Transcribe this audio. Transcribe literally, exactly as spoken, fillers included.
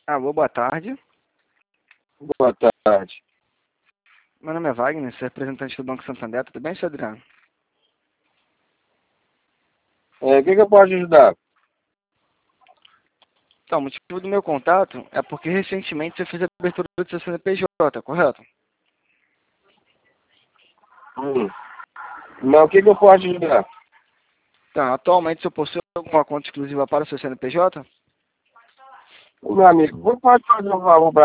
Alô, boa tarde. Boa tarde. Meu nome é Wagner, sou representante do Banco Santander. Tudo bem, senhor Adriano? É, o que, que eu posso ajudar? Então, o motivo do meu contato é porque recentemente você fez a abertura do seu C N P J, correto? Hum. Mas o que, que eu posso ajudar? Então, atualmente você possui alguma conta exclusiva para o seu C N P J? Meu amigo, você pode fazer um favor para